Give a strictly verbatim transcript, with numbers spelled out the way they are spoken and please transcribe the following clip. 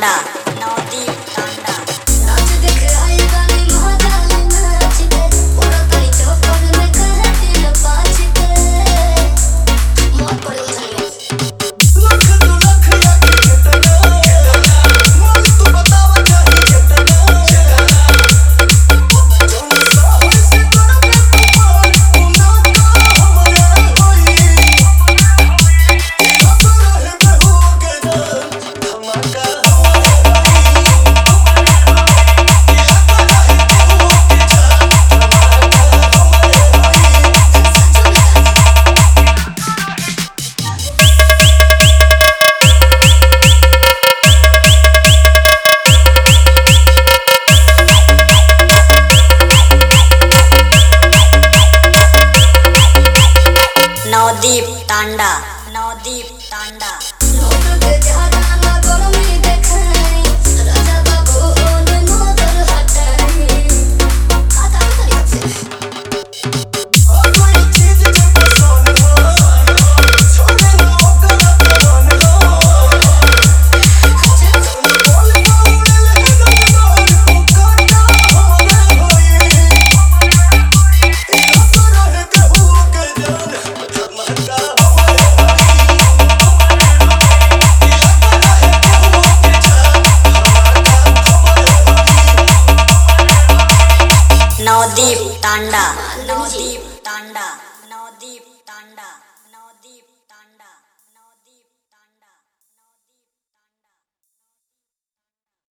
तांडा नवदीप तांडा नाच देख आई गानी मजा नाच के पूरा करी चौपर में कहती न पाँच के मौत पड़ी चली लख दो लख या कितना मोल तू बतावा चाही कितना तुम साहब से तोड़ा पे तूफान उना का हमारे होई हंस रहे मैं हो के जान धमाका नवदीप तांडा नवदीप तांडा लोग के जहाना ना गरमी देखाई राजा बाबू ओन नजर हटाई आता तरीका से और कोई चीज जो पसंद हो छोड़े ना ओकर मन हो तुम बोल पाउले ले गगन तू काटा हमारे होई हंस रहे के हो के जान धमाका नवदीप तांडा नवदीप तांडा।